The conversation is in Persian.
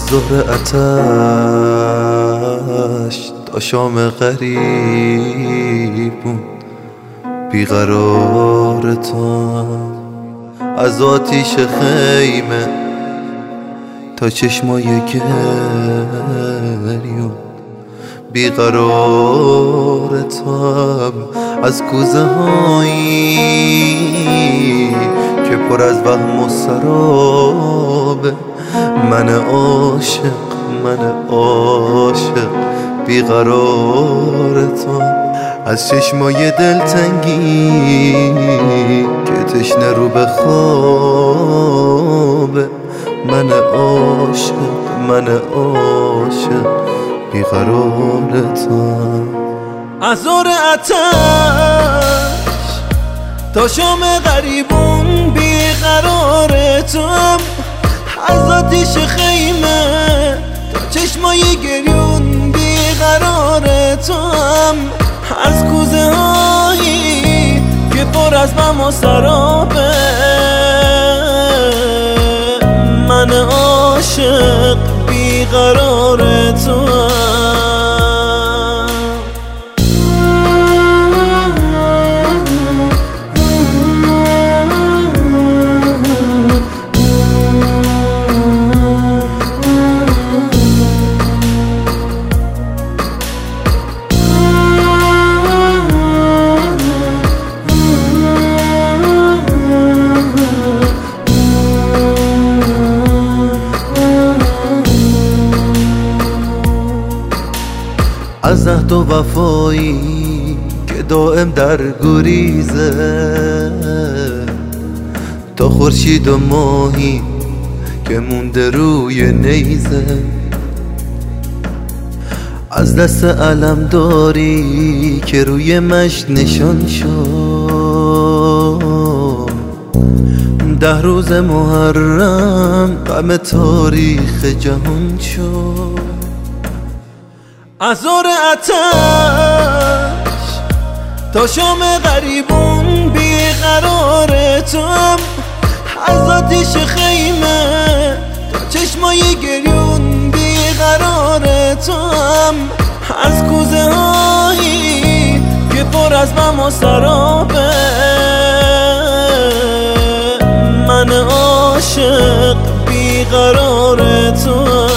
ظهر آتش تا شام غریب بود بیقرار تو، از آتیش خیمه تا چشمای گریون بیقرار تو، از کوزه هایی که پر از وهم و سرابه، من عاشق بیقرار تو، از چشمای دلتنگی که تشنه رو به خوابه، من عاشق بیقرار تو، از ظهر آتش تا شام غریبون بیقرار توام، از آتیش خیمه تا چشمای گریون بیقرار توام، از کوزه هایی که پر از غم و سرابه، من عاشق بیقرار توام. از عهد و وفایی که دائم در گریزه، تا خورشید و ماهی که مونده روی نیزه، از دست علمداری که روی مشت نشان شد، 10 روز محرم غم تاریخ جهان شد، از ظهر آتش تا شام غریبون بیقرار توام، از آتیش خیمه تا چشمای گریون بیقرار توام، از کوزه هایی که پر از غم و سرابه، من عاشق بیقرار توام.